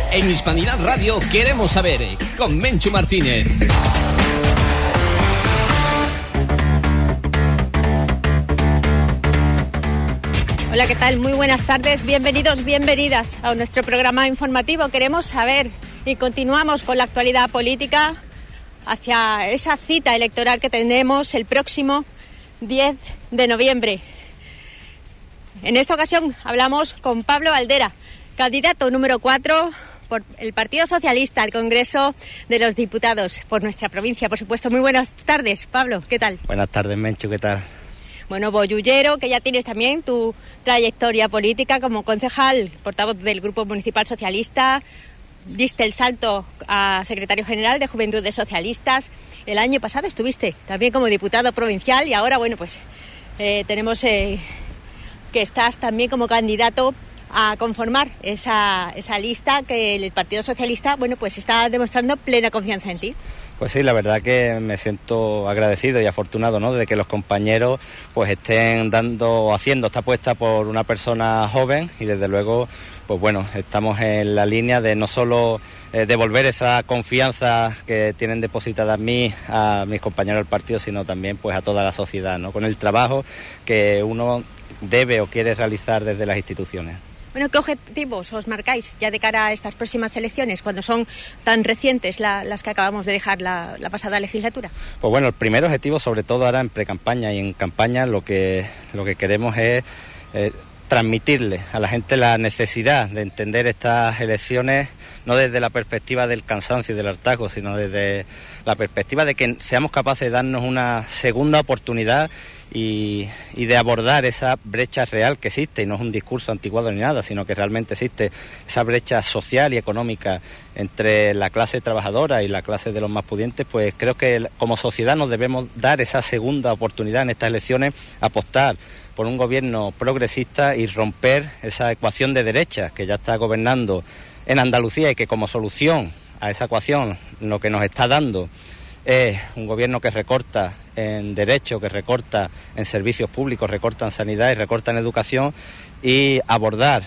En Hispanidad Radio queremos saber, con Menchu Martínez. Hola, ¿qué tal? Muy buenas tardes, bienvenidos, bienvenidas a nuestro programa informativo. Queremos saber y continuamos con la actualidad política hacia esa cita electoral que tendremos el próximo 10 de noviembre. En esta ocasión hablamos con Pablo Valdera, candidato número 4 por el Partido Socialista al Congreso de los Diputados por nuestra provincia, por supuesto. Muy buenas tardes, Pablo, ¿qué tal? Buenas tardes, Menchu, ¿qué tal? Bueno, boyullero, que ya tienes también tu trayectoria política como concejal, portavoz del Grupo Municipal Socialista, diste el salto a secretario general de Juventudes Socialistas. El año pasado estuviste también como diputado provincial y ahora, bueno, pues tenemos que estás también como candidato a conformar esa lista que el Partido Socialista, bueno, pues está demostrando plena confianza en ti. Pues sí, la verdad que me siento agradecido y afortunado, ¿no?, de que los compañeros pues estén haciendo esta apuesta por una persona joven y desde luego, pues bueno, estamos en la línea de no solo devolver esa confianza que tienen depositada en mí, a mis compañeros del partido, sino también pues a toda la sociedad, ¿no?, con el trabajo que uno debe o quiere realizar desde las instituciones. Bueno, ¿qué objetivos os marcáis ya de cara a estas próximas elecciones, cuando son tan recientes las que acabamos de dejar la pasada legislatura? Pues bueno, el primer objetivo, sobre todo ahora en precampaña y en campaña, lo que queremos es transmitirle a la gente la necesidad de entender estas elecciones no desde la perspectiva del cansancio y del hartazgo, sino desde la perspectiva de que seamos capaces de darnos una segunda oportunidad y de abordar esa brecha real que existe, y no es un discurso antiguado ni nada, sino que realmente existe esa brecha social y económica entre la clase trabajadora y la clase de los más pudientes. Pues creo que como sociedad nos debemos dar esa segunda oportunidad en estas elecciones, apostar por un gobierno progresista y romper esa ecuación de derechas que ya está gobernando en Andalucía y que como solución a esa ecuación lo que nos está dando es un gobierno que recorta en derechos, que recorta en servicios públicos, recorta en sanidad y recorta en educación, y abordar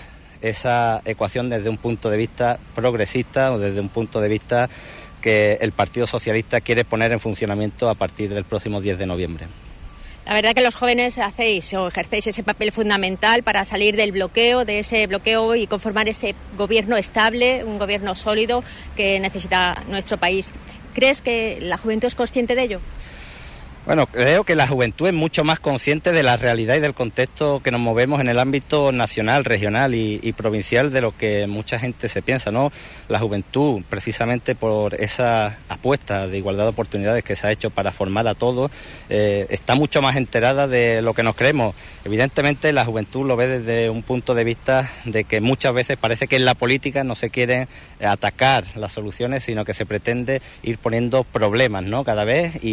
esa ecuación desde un punto de vista progresista o desde un punto de vista que el Partido Socialista quiere poner en funcionamiento a partir del próximo 10 de noviembre. La verdad que los jóvenes ejercéis ese papel fundamental para salir de ese bloqueo y conformar ese gobierno estable, un gobierno sólido que necesita nuestro país. ¿Crees que la juventud es consciente de ello? Bueno, creo que la juventud es mucho más consciente de la realidad y del contexto que nos movemos en el ámbito nacional, regional y provincial de lo que mucha gente se piensa, ¿no? La juventud, precisamente por esa apuesta de igualdad de oportunidades que se ha hecho para formar a todos, está mucho más enterada de lo que nos creemos. Evidentemente la juventud lo ve desde un punto de vista de que muchas veces parece que en la política no se quieren atacar las soluciones, sino que se pretende ir poniendo problemas, ¿no?, cada vez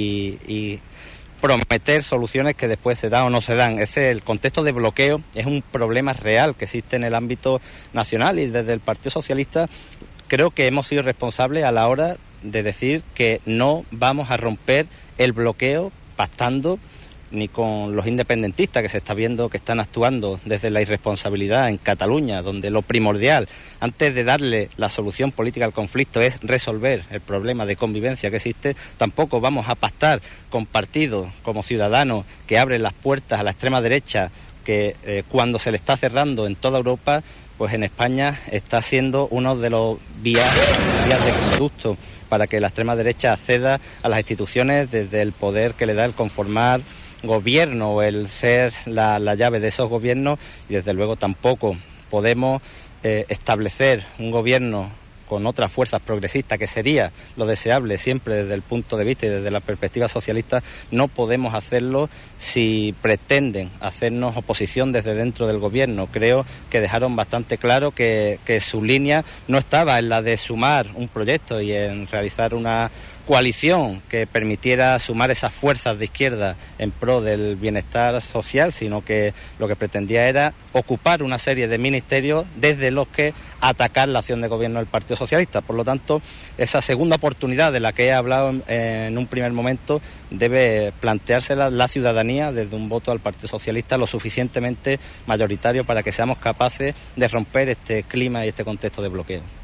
y prometer soluciones que después se dan o no se dan. El contexto de bloqueo es un problema real que existe en el ámbito nacional, y desde el Partido Socialista creo que hemos sido responsables a la hora de decir que no vamos a romper el bloqueo pactando ni con los independentistas, que se está viendo que están actuando desde la irresponsabilidad en Cataluña, donde lo primordial, antes de darle la solución política al conflicto, es resolver el problema de convivencia que existe. Tampoco vamos a pactar con partidos como Ciudadanos, que abren las puertas a la extrema derecha, que cuando se le está cerrando en toda Europa, pues en España está siendo uno de los vías de conducto para que la extrema derecha acceda a las instituciones desde el poder que le da el conformar gobierno o el ser la llave de esos gobiernos. Y desde luego tampoco podemos establecer un gobierno con otras fuerzas progresistas, que sería lo deseable siempre desde el punto de vista y desde la perspectiva socialista. No podemos hacerlo si pretenden hacernos oposición desde dentro del gobierno. Creo que dejaron bastante claro que su línea no estaba en la de sumar un proyecto y en realizar una coalición que permitiera sumar esas fuerzas de izquierda en pro del bienestar social, sino que lo que pretendía era ocupar una serie de ministerios desde los que atacar la acción de gobierno del Partido Socialista. Por lo tanto, esa segunda oportunidad de la que he hablado en un primer momento debe planteársela la ciudadanía desde un voto al Partido Socialista lo suficientemente mayoritario para que seamos capaces de romper este clima y este contexto de bloqueo.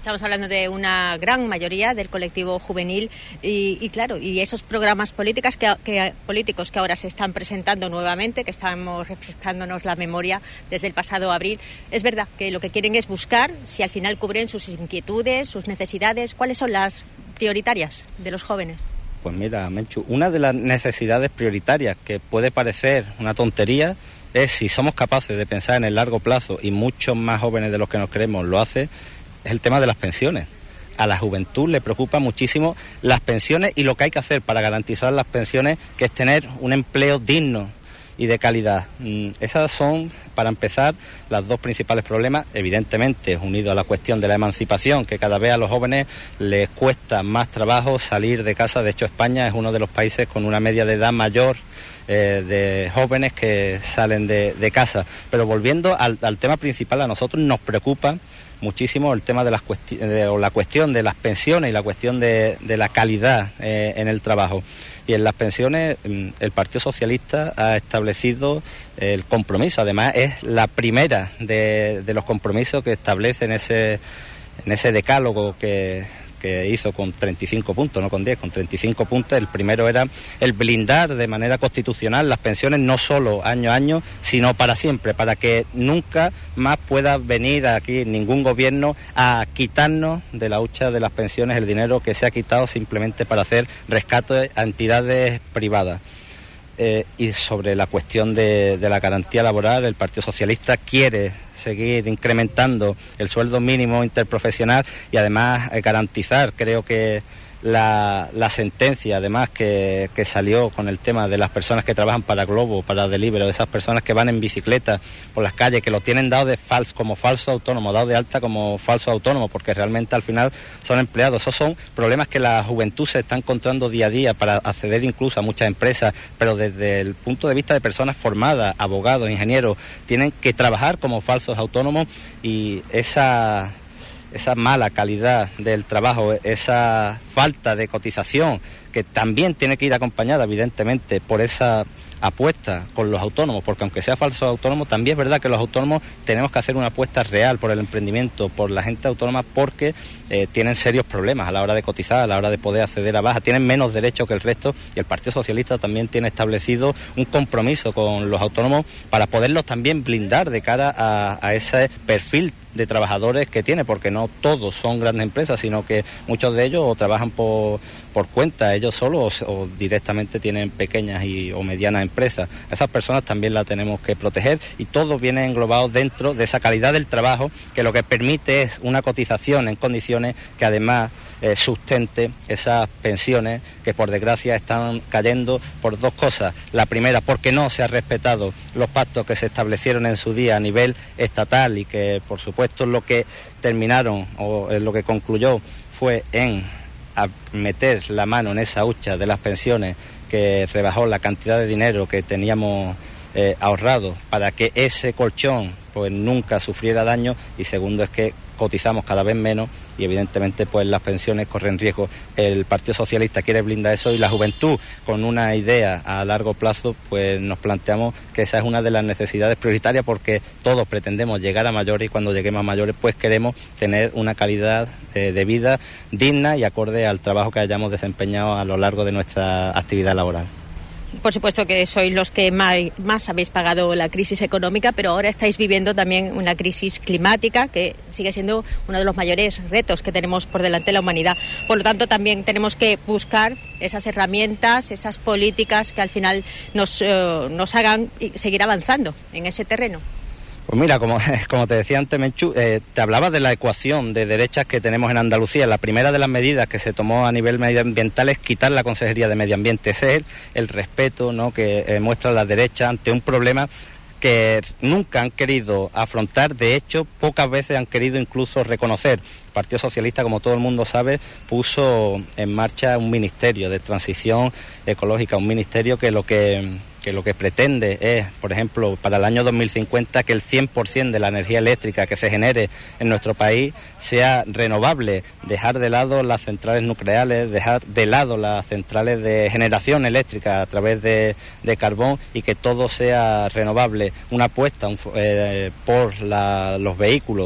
Estamos hablando de una gran mayoría del colectivo juvenil y claro, y esos programas políticos que ahora se están presentando nuevamente, que estamos refrescándonos la memoria desde el pasado abril, es verdad que lo que quieren es buscar si al final cubren sus inquietudes, sus necesidades. ¿Cuáles son las prioritarias de los jóvenes? Pues mira, Menchu, una de las necesidades prioritarias que puede parecer una tontería es, si somos capaces de pensar en el largo plazo, y muchos más jóvenes de los que nos creemos lo hacen, es el tema de las pensiones. A la juventud le preocupa muchísimo las pensiones y lo que hay que hacer para garantizar las pensiones, que es tener un empleo digno y de calidad. Esas son, para empezar, los dos principales problemas, evidentemente unido a la cuestión de la emancipación, que cada vez a los jóvenes les cuesta más trabajo salir de casa. De hecho, España es uno de los países con una media de edad mayor de jóvenes que salen de casa. Pero volviendo al tema principal, a nosotros nos preocupa muchísimo el tema de la cuestión de las pensiones y la cuestión de la calidad en el trabajo. Y en las pensiones el Partido Socialista ha establecido el compromiso. Además, es la primera de los compromisos que establece en ese decálogo que hizo con 35 puntos, no con 10, con 35 puntos. El primero era el blindar de manera constitucional las pensiones, no solo año a año, sino para siempre, para que nunca más pueda venir aquí ningún gobierno a quitarnos de la hucha de las pensiones el dinero que se ha quitado simplemente para hacer rescates a entidades privadas. Y sobre la cuestión de la garantía laboral, el Partido Socialista quiere seguir incrementando el sueldo mínimo interprofesional y además garantizar, creo que la sentencia además que salió con el tema de las personas que trabajan para Globo, para Deliveroo, esas personas que van en bicicleta por las calles, que lo tienen dado como falso autónomo, dado de alta como falso autónomo, porque realmente al final son empleados. Esos son problemas que la juventud se está encontrando día a día para acceder incluso a muchas empresas, pero desde el punto de vista de personas formadas, abogados, ingenieros, tienen que trabajar como falsos autónomos, y esa mala calidad del trabajo, esa falta de cotización, que también tiene que ir acompañada evidentemente por esa apuesta con los autónomos, porque aunque sea falso autónomo, también es verdad que los autónomos tenemos que hacer una apuesta real por el emprendimiento, por la gente autónoma, porque tienen serios problemas a la hora de cotizar, a la hora de poder acceder a baja, tienen menos derechos que el resto, y el Partido Socialista también tiene establecido un compromiso con los autónomos para poderlos también blindar de cara a ese perfil de trabajadores que tiene, porque no todos son grandes empresas, sino que muchos de ellos o trabajan por cuenta ellos solos o directamente tienen pequeñas o medianas empresas. A esas personas también las tenemos que proteger, y todo viene englobado dentro de esa calidad del trabajo, que lo que permite es una cotización en condiciones que además sustente esas pensiones que por desgracia están cayendo por dos cosas. La primera, porque no se han respetado los pactos que se establecieron en su día a nivel estatal, y que por supuesto lo que terminaron o lo que concluyó fue en meter la mano en esa hucha de las pensiones, que rebajó la cantidad de dinero que teníamos ahorrado para que ese colchón pues nunca sufriera daño. Y segundo, es que cotizamos cada vez menos y evidentemente pues las pensiones corren riesgo. El Partido Socialista quiere blindar eso, y la juventud, con una idea a largo plazo, pues nos planteamos que esa es una de las necesidades prioritarias, porque todos pretendemos llegar a mayores, y cuando lleguemos a mayores pues queremos tener una calidad de vida digna y acorde al trabajo que hayamos desempeñado a lo largo de nuestra actividad laboral. Por supuesto que sois los que más habéis pagado la crisis económica, pero ahora estáis viviendo también una crisis climática que sigue siendo uno de los mayores retos que tenemos por delante la humanidad. Por lo tanto, también tenemos que buscar esas herramientas, esas políticas que al final nos hagan seguir avanzando en ese terreno. Pues mira, como te decía antes, Menchu, te hablaba de la ecuación de derechas que tenemos en Andalucía. La primera de las medidas que se tomó a nivel medioambiental es quitar la Consejería de Medio Ambiente. Ese es el respeto, ¿no?, que muestra la derecha ante un problema que nunca han querido afrontar. De hecho, pocas veces han querido incluso reconocer. El Partido Socialista, como todo el mundo sabe, puso en marcha un ministerio de transición ecológica, un ministerio que lo que pretende es, por ejemplo, para el año 2050, que el 100% de la energía eléctrica que se genere en nuestro país sea renovable, dejar de lado las centrales nucleares, dejar de lado las centrales de generación eléctrica a través de carbón, y que todo sea renovable. Una apuesta por los vehículos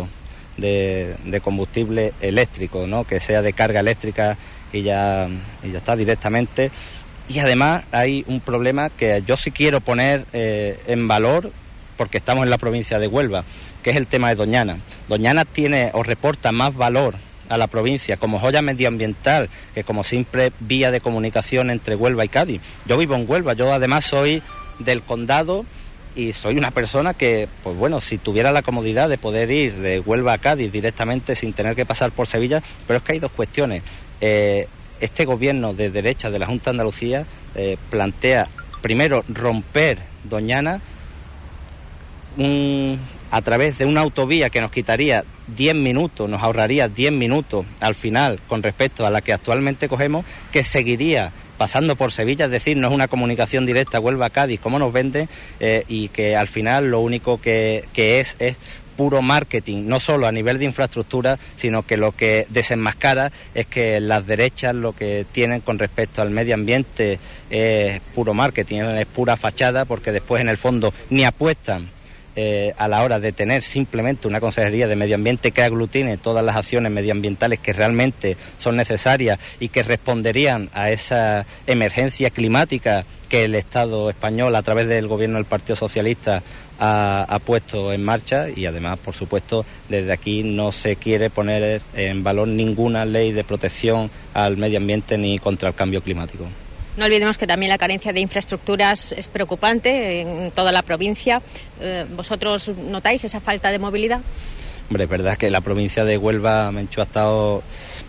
de combustible eléctrico, ¿no? Que sea de carga eléctrica y ya está directamente. Y además hay un problema que yo sí quiero poner en valor, porque estamos en la provincia de Huelva, que es el tema de Doñana. Doñana tiene o reporta más valor a la provincia como joya medioambiental que como simple vía de comunicación entre Huelva y Cádiz. Yo vivo en Huelva, yo además soy del condado y soy una persona que, pues bueno, si tuviera la comodidad de poder ir de Huelva a Cádiz directamente sin tener que pasar por Sevilla, pero es que hay dos cuestiones. Este gobierno de derecha de la Junta de Andalucía plantea primero romper Doñana a través de una autovía que nos quitaría 10 minutos, nos ahorraría 10 minutos al final con respecto a la que actualmente cogemos, que seguiría pasando por Sevilla, es decir, no es una comunicación directa Huelva-Cádiz como nos venden, y que al final lo único que es puro marketing, no solo a nivel de infraestructura, sino que lo que desenmascara es que las derechas lo que tienen con respecto al medio ambiente es puro marketing, es pura fachada, porque después en el fondo ni apuestan a la hora de tener simplemente una consejería de medio ambiente que aglutine todas las acciones medioambientales que realmente son necesarias y que responderían a esa emergencia climática que el Estado español a través del gobierno del Partido Socialista ha puesto en marcha. Y además, por supuesto, desde aquí no se quiere poner en valor ninguna ley de protección al medio ambiente ni contra el cambio climático. No olvidemos que también la carencia de infraestructuras es preocupante en toda la provincia. ¿Vosotros notáis esa falta de movilidad? Hombre, es verdad que la provincia de Huelva, Menchu, ha estado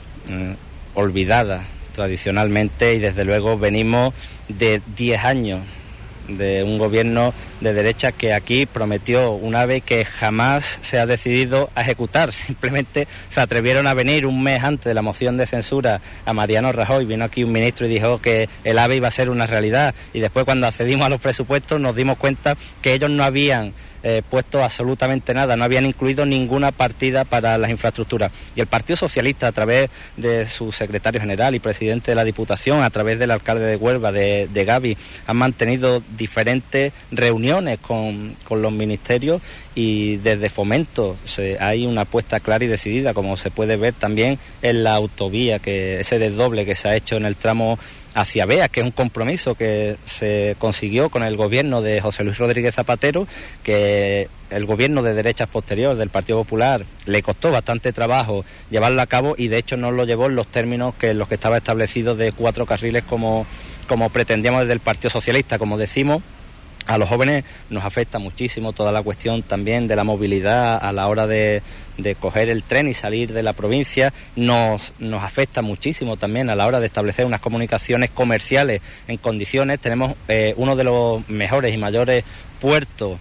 olvidada tradicionalmente, y desde luego venimos de 10 años de un gobierno de derecha que aquí prometió un AVE que jamás se ha decidido a ejecutar. Simplemente se atrevieron a venir un mes antes de la moción de censura a Mariano Rajoy, vino aquí un ministro y dijo que el AVE iba a ser una realidad, y después cuando accedimos a los presupuestos nos dimos cuenta que ellos no habían puesto absolutamente nada, no habían incluido ninguna partida para las infraestructuras. Y el Partido Socialista, a través de su secretario general y presidente de la Diputación, a través del alcalde de Huelva, de Gavi, han mantenido diferentes reuniones con los ministerios, y desde Fomento hay una apuesta clara y decidida, como se puede ver también en la autovía, que ese desdoble que se ha hecho en el tramo hacia Beas, que es un compromiso que se consiguió con el gobierno de José Luis Rodríguez Zapatero, que el gobierno de derechas posterior del Partido Popular le costó bastante trabajo llevarlo a cabo, y de hecho no lo llevó en los términos que los que estaba establecido de 4 carriles como pretendíamos desde el Partido Socialista. Como decimos, a los jóvenes nos afecta muchísimo toda la cuestión también de la movilidad a la hora de coger el tren y salir de la provincia. Nos afecta muchísimo también a la hora de establecer unas comunicaciones comerciales en condiciones. Tenemos uno de los mejores y mayores puertos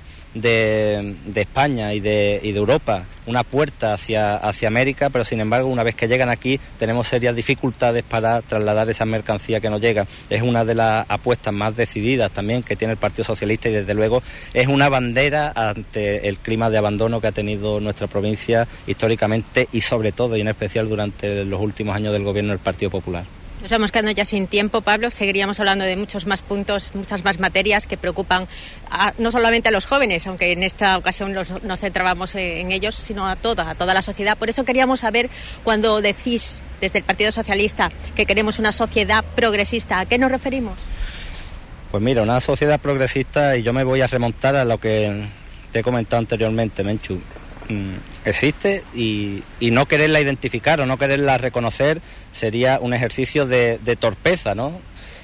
de España y de Europa, una puerta hacia América, pero sin embargo una vez que llegan aquí tenemos serias dificultades para trasladar esa mercancía que nos llega. Es una de las apuestas más decididas también que tiene el Partido Socialista, y desde luego es una bandera ante el clima de abandono que ha tenido nuestra provincia históricamente, y sobre todo y en especial durante los últimos años del gobierno del Partido Popular. Nos vamos quedando ya sin tiempo, Pablo. Seguiríamos hablando de muchos más puntos, muchas más materias que preocupan no solamente a los jóvenes, aunque en esta ocasión nos centrábamos en ellos, sino a toda la sociedad. Por eso queríamos saber, cuando decís desde el Partido Socialista que queremos una sociedad progresista, ¿a qué nos referimos? Pues mira, una sociedad progresista, y yo me voy a remontar a lo que te he comentado anteriormente, Menchu. Existe, y no quererla identificar o no quererla reconocer sería un ejercicio de torpeza, ¿no?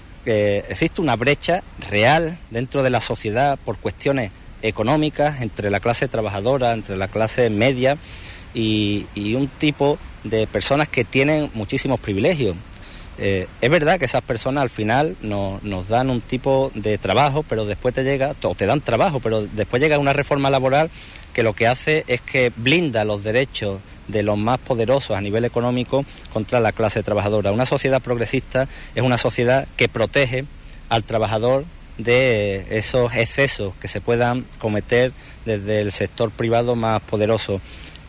Existe una brecha real dentro de la sociedad por cuestiones económicas entre la clase trabajadora, entre la clase media y un tipo de personas que tienen muchísimos privilegios. Es verdad que esas personas al final nos dan un tipo de trabajo, pero después te dan trabajo, pero después llega una reforma laboral que lo que hace es que blinda los derechos de los más poderosos a nivel económico contra la clase trabajadora. Una sociedad progresista es una sociedad que protege al trabajador de esos excesos que se puedan cometer desde el sector privado más poderoso.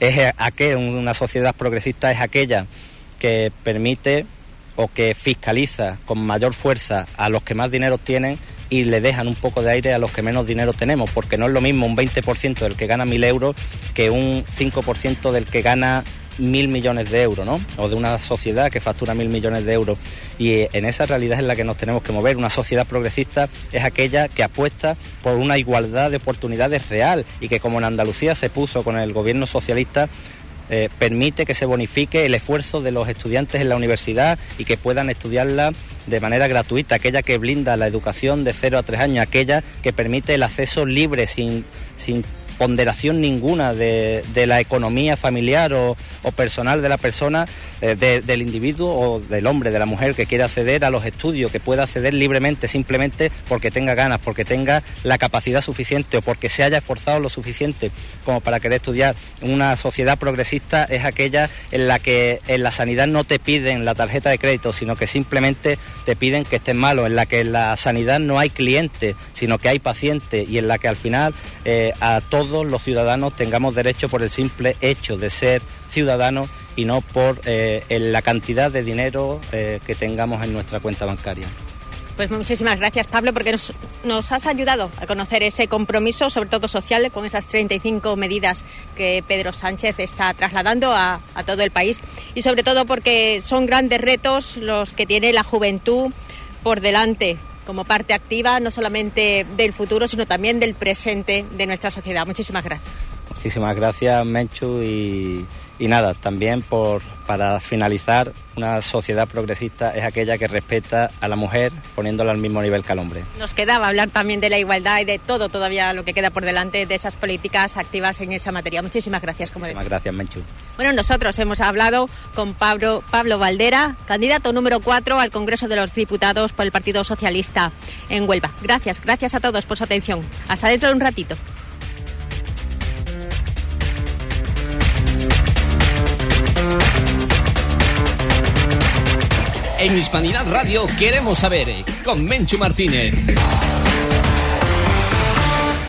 Una sociedad progresista es aquella que permite o que fiscaliza con mayor fuerza a los que más dinero tienen y le dejan un poco de aire a los que menos dinero tenemos, porque no es lo mismo un 20% del que gana 1.000 euros que un 5% del que gana 1.000 millones de euros, ¿no? O de una sociedad que factura 1.000 millones de euros. Y en esa realidad es en la que nos tenemos que mover. Una sociedad progresista es aquella que apuesta por una igualdad de oportunidades real y que, como en Andalucía se puso con el gobierno socialista, permite que se bonifique el esfuerzo de los estudiantes en la universidad y que puedan estudiarla de manera gratuita, aquella que blinda la educación de 0 a 3 años, aquella que permite el acceso libre sin ponderación ninguna de la economía familiar o personal de la persona, del individuo o del hombre, de la mujer que quiera acceder a los estudios, que pueda acceder libremente, simplemente porque tenga ganas, porque tenga la capacidad suficiente o porque se haya esforzado lo suficiente como para querer estudiar. Una sociedad progresista es aquella en la que en la sanidad no te piden la tarjeta de crédito, sino que simplemente te piden que estés malo, en la que en la sanidad no hay cliente, sino que hay paciente, y en la que al final a todos los ciudadanos tengamos derecho por el simple hecho de ser ciudadanos y no por la cantidad de dinero que tengamos en nuestra cuenta bancaria. Pues muchísimas gracias, Pablo, porque nos has ayudado a conocer ese compromiso, sobre todo social, con esas 35 medidas que Pedro Sánchez está trasladando a todo el país, y sobre todo porque son grandes retos los que tiene la juventud por delante, como parte activa no solamente del futuro, sino también del presente de nuestra sociedad. Muchísimas gracias. Muchísimas gracias, Menchu, y nada, también para finalizar, una sociedad progresista es aquella que respeta a la mujer poniéndola al mismo nivel que al hombre. Nos quedaba hablar también de la igualdad y de todo todavía lo que queda por delante de esas políticas activas en esa materia. Muchísimas gracias. Muchísimas gracias, Menchu. Bueno, nosotros hemos hablado con Pablo Valdera, candidato número 4 al Congreso de los Diputados por el Partido Socialista en Huelva. Gracias a todos por su atención. Hasta dentro de un ratito. En Hispanidad Radio queremos saber, con Menchu Martínez.